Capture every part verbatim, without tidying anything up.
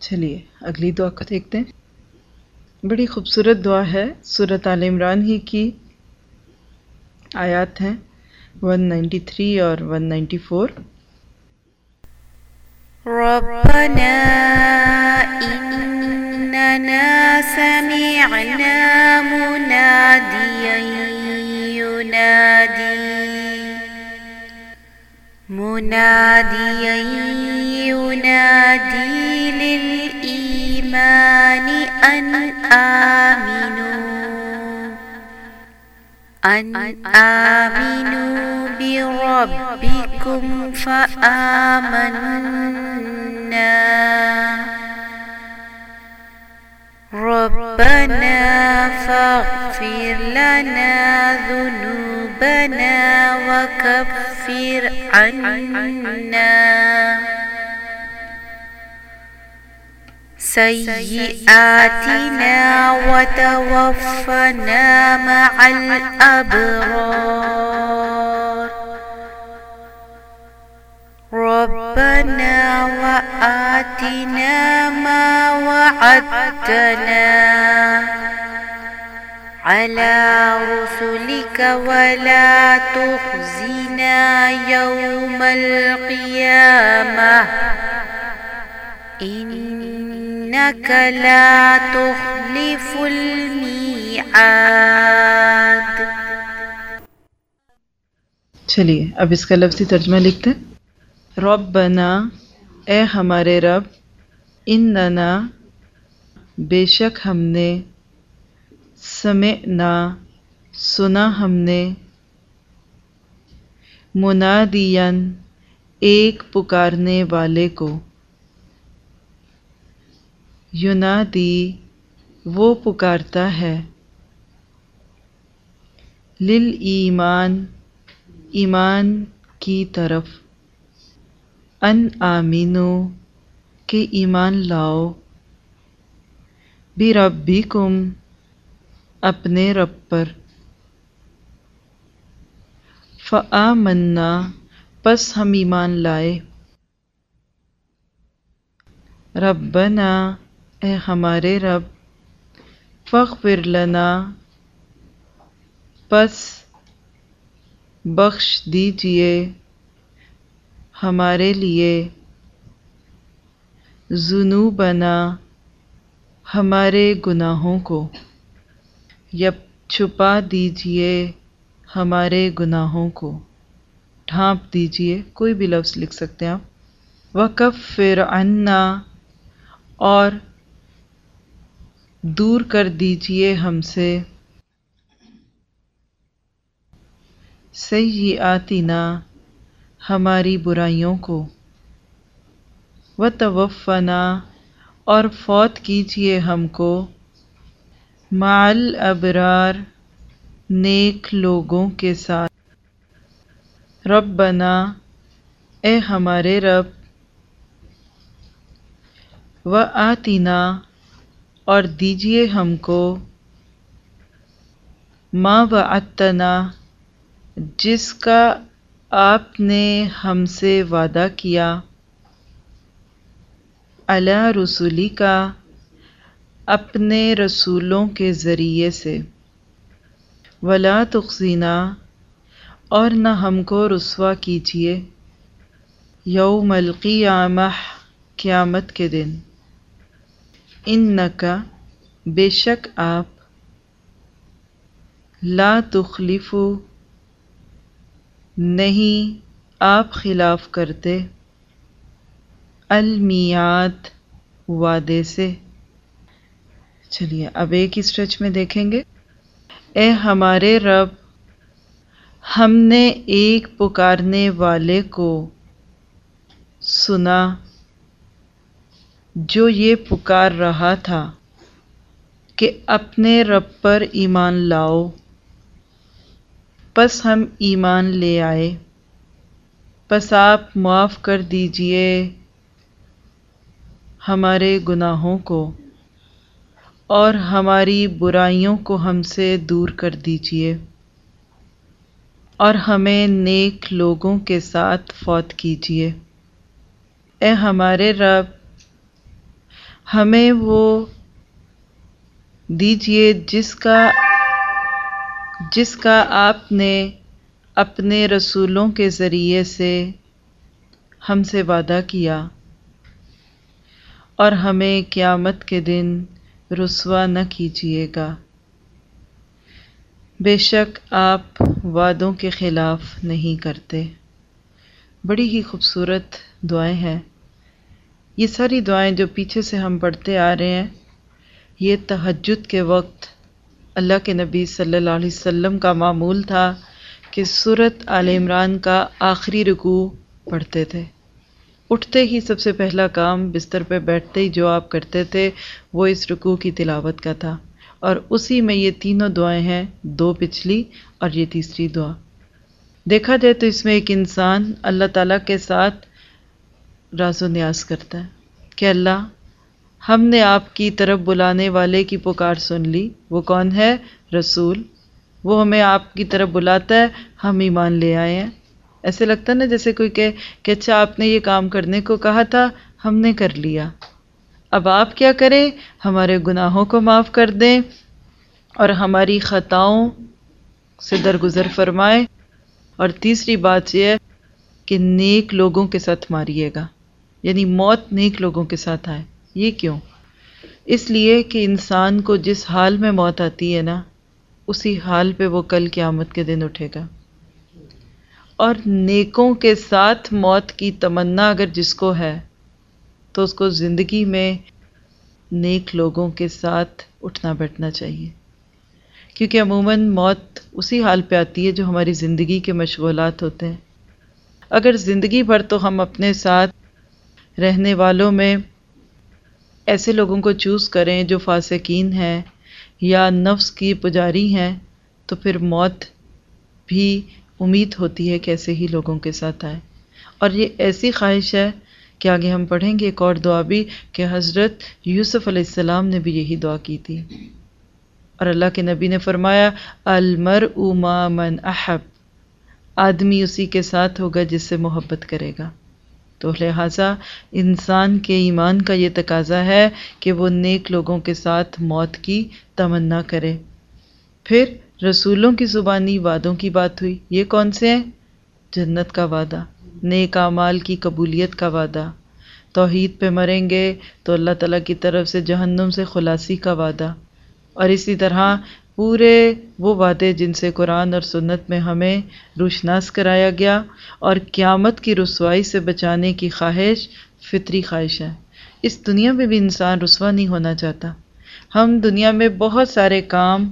چلیے اگلی دعا کو دیکھتے ہیں. بڑی خوبصورت دعا ہے، سورۃ آل عمران ہی کی آیات ہیں ایک سو ترانوے اور ایک سو چورانوے. ربنا إننا سمعنا مناديا ينادي مناديا ينادي للإيمان أن آمنوا أن آمنوا بربكم فآمنا ربنا فاغفر لنا ذنوبنا وكفر عنا سيئاتنا وتوفنا مع الأبرار ربنا وآتنا ما وعدتنا على رسلك ولا تخزنا يوم القيامة إنك لا تخلف الميعاد. چلیے اب اس کا لفظی ترجمہ لکھتے ہیں. ربنا اے ہمارے رب، اننا بے شک ہم نے، سمعنا سنا ہم نے، منادیاً ایک پکارنے والے کو، ینادی وہ پکارتا ہے، للایمان ایمان کی طرف، ان آمینو کہ ایمان لاؤ، بربکم اپنے رب پر، فآمنا پس ہم ایمان لائے، ربنا اے ہمارے رب، فاغفر لنا پس بخش دیجئے ہمارے لیے، ذنوبنا ہمارے گناہوں کو، یا چھپا دیجئے ہمارے گناہوں کو، ڈھانپ دیجئے، کوئی بھی لفظ لکھ سکتے ہیں آپ. وکفر عنا اور دور کر دیجئے ہم سے، سیئاتنا ہماری برائیوں کو، وتوفنا اور فوت کیجئے ہم کو، مع الابرار نیک لوگوں کے ساتھ، ربنا اے ہمارے رب، وآتنا اور دیجئے ہم کو، ما وعدتنا جس کا آپ نے ہم سے وعدہ کیا، علی رسولک اپنے رسولوں کے ذریعے سے، ولا تخزنا اور نہ ہم کو رسوا کیجئے، یوم القیامہ قیامت کے دن، انک بے شک آپ، لا تخلف نہیں آپ خلاف کرتے، المیعاد وعدے سے. چلیے اب ایک ہی اسٹریچ میں دیکھیں گے. اے ہمارے رب، ہم نے ایک پکارنے والے کو سنا جو یہ پکار رہا تھا کہ اپنے رب پر ایمان لاؤ، پس ہم ایمان لے آئے، پس آپ معاف کر دیجئے ہمارے گناہوں کو اور ہماری برائیوں کو ہم سے دور کر دیجئے، اور ہمیں نیک لوگوں کے ساتھ فوت کیجئے. اے ہمارے رب، ہمیں وہ دیجیے جس کا جس کا آپ نے اپنے رسولوں کے ذریعے سے ہم سے وعدہ کیا، اور ہمیں قیامت کے دن رسوا نہ کیجیے گا، بے شک آپ وعدوں کے خلاف نہیں کرتے۔ بڑی ہی خوبصورت دعائیں ہیں یہ ساری دعائیں جو پیچھے سے ہم پڑھتے آ رہے ہیں۔ یہ تہجد کے وقت اللہ کے نبی صلی اللہ علیہ وسلم کا معمول تھا کہ سورۃ آل عمران کا آخری رکوع پڑھتے تھے۔ اٹھتے ہی سب سے پہلا کام بستر پہ بیٹھتے ہی جو آپ کرتے تھے وہ اس رکوع کی تلاوت کا تھا، اور اسی میں یہ تینوں دعائیں ہیں، دو پچھلی اور یہ تیسری دعا۔ دیکھا جائے تو اس میں ایک انسان اللہ تعالیٰ کے ساتھ راز و نیاز کرتا ہے کہ اللہ، ہم نے آپ کی طرف بلانے والے کی پکار سن لی۔ وہ کون ہے؟ رسول۔ وہ ہمیں آپ کی طرف بلاتا ہے، ہم ایمان لے آئے ہیں۔ ایسے لگتا ہے نا جیسے کوئی کہے کہ اچھا آپ نے یہ کام کرنے کو کہا تھا، ہم نے کر لیا، اب آپ کیا کریں؟ ہمارے گناہوں کو معاف کر دیں اور ہماری خطاؤں سے درگزر فرمائیں، اور تیسری بات یہ ہے کہ نیک لوگوں کے ساتھ ماریے گا، یعنی موت نیک لوگوں کے ساتھ آئے۔ یہ کیوں؟ اس لیے کہ انسان کو جس حال میں موت آتی ہے نا، اسی حال پہ وہ کل قیامت کے دن اٹھے گا۔ اور نیکوں کے ساتھ موت کی تمنا اگر جس کو ہے تو اس کو زندگی میں نیک لوگوں کے ساتھ اٹھنا بیٹھنا چاہیے، کیونکہ عموماً موت اسی حال پہ آتی ہے جو ہماری زندگی کے مشغولات ہوتے ہیں۔ اگر زندگی بھر تو ہم اپنے ساتھ رہنے والوں میں ایسے لوگوں کو چوز کریں جو فاسقین ہیں یا نفس کی پجاری ہیں، تو پھر موت بھی امید ہوتی ہے کہ ایسے ہی لوگوں کے ساتھ آئے۔ اور یہ ایسی خواہش ہے کہ آگے ہم پڑھیں گے ایک اور دعا بھی کہ حضرت یوسف علیہ السلام نے بھی یہی دعا کی تھی، اور اللہ کے نبی نے فرمایا المرء مع من احب، آدمی اسی کے ساتھ ہوگا جس سے محبت کرے گا۔ تو لہٰذا انسان کے ایمان کا یہ تقاضا ہے کہ وہ نیک لوگوں کے ساتھ موت کی تمنا کرے۔ پھر رسولوں کی زبانی وعدوں کی بات ہوئی، یہ کون سے ہیں؟ جنت کا وعدہ، نیک اعمال کی قبولیت کا وعدہ، توحید پہ مریں گے تو اللہ تعالیٰ کی طرف سے جہنم سے خلاصی کا وعدہ، اور اسی طرح پورے وہ وعدے جن سے قرآن اور سنت میں ہمیں روشناس کرایا گیا، اور قیامت کی رسوائی سے بچانے کی خواہش فطری خواہش ہے۔ اس دنیا میں بھی انسان رسوا نہیں ہونا چاہتا۔ ہم دنیا میں بہت سارے کام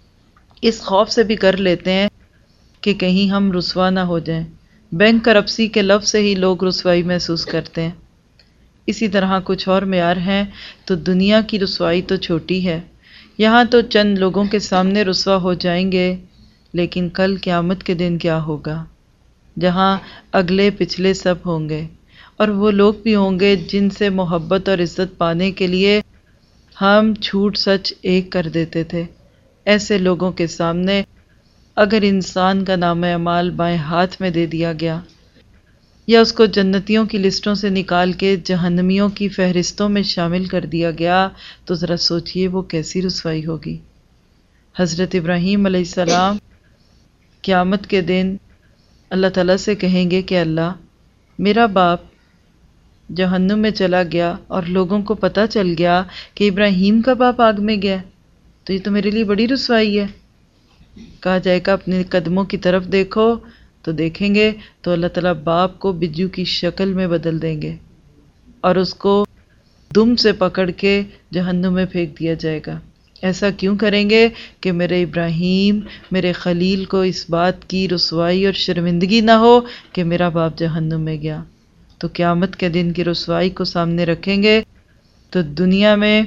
اس خوف سے بھی کر لیتے ہیں کہ کہیں ہم رسوا نہ ہو جائیں۔ بینک کرپسی کے لفظ سے ہی لوگ رسوائی محسوس کرتے ہیں۔ اسی طرح کچھ اور معیار ہیں، تو دنیا کی رسوائی تو چھوٹی ہے، یہاں تو چند لوگوں کے سامنے رسوا ہو جائیں گے، لیکن کل قیامت کے دن کیا ہوگا، جہاں اگلے پچھلے سب ہوں گے، اور وہ لوگ بھی ہوں گے جن سے محبت اور عزت پانے کے لیے ہم جھوٹ سچ ایک کر دیتے تھے۔ ایسے لوگوں کے سامنے اگر انسان کا نام اعمال بائیں ہاتھ میں دے دیا گیا، یا اس کو جنتیوں کی لسٹوں سے نکال کے جہنمیوں کی فہرستوں میں شامل کر دیا گیا، تو ذرا سوچئے وہ کیسی رسوائی ہوگی۔ حضرت ابراہیم علیہ السلام قیامت کے دن اللہ تعالیٰ سے کہیں گے کہ اللہ، میرا باپ جہنم میں چلا گیا اور لوگوں کو پتہ چل گیا کہ ابراہیم کا باپ آگ میں گیا، تو یہ تو میرے لیے بڑی رسوائی ہے۔ کہا جائے گا اپنے قدموں کی طرف دیکھو، تو دیکھیں گے تو اللہ تعالیٰ باپ کو بجو کی شکل میں بدل دیں گے، اور اس کو دم سے پکڑ کے جہنم میں پھینک دیا جائے گا۔ ایسا کیوں کریں گے کہ میرے ابراہیم، میرے خلیل کو اس بات کی رسوائی اور شرمندگی نہ ہو کہ میرا باپ جہنم میں گیا۔ تو قیامت کے دن کی رسوائی کو سامنے رکھیں گے تو دنیا میں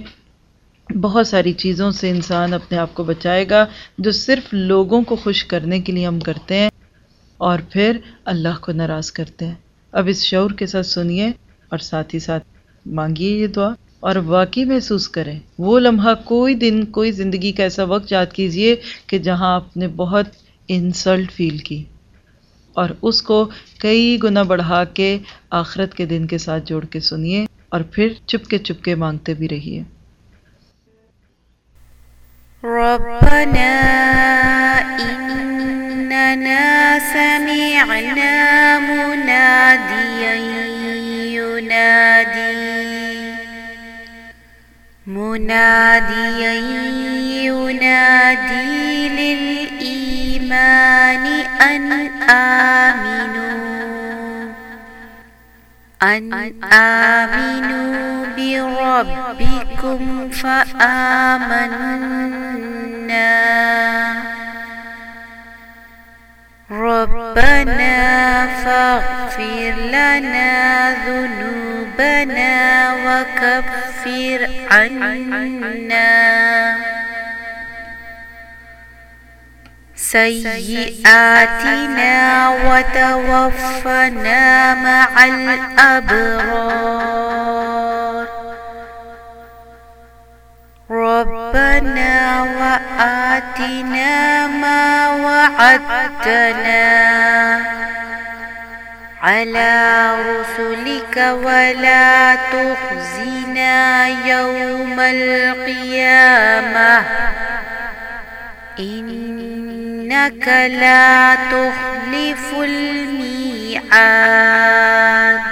بہت ساری چیزوں سے انسان اپنے آپ کو بچائے گا جو صرف لوگوں کو خوش کرنے کے لیے ہم کرتے ہیں، اور پھر اللہ کو ناراض کرتے ہیں۔ اب اس شعور کے ساتھ سنیے اور ساتھ ہی ساتھ مانگیے یہ دعا، اور واقعی محسوس کریں وہ لمحہ، کوئی دن، کوئی زندگی کا ایسا وقت یاد کیجئے کہ جہاں آپ نے بہت انسلٹ فیل کی، اور اس کو کئی گنا بڑھا کے آخرت کے دن کے ساتھ جوڑ کے سنیے۔ اور پھر چپکے چپکے مانگتے بھی رہیے. ربنا إننا سمعنا مناديا ينادي مناديا ينادي للإيمان أن آمنوا أن آمنوا بربكم فآمنا ربنا فاغفر لنا ذنوبنا وكفر عنا سيئاتنا وتوفنا مع الأبرار ربنا وآتنا ما وعدتنا على رسلك ولا تخزنا يوم القيامة إنك لا تخلف الميعاد.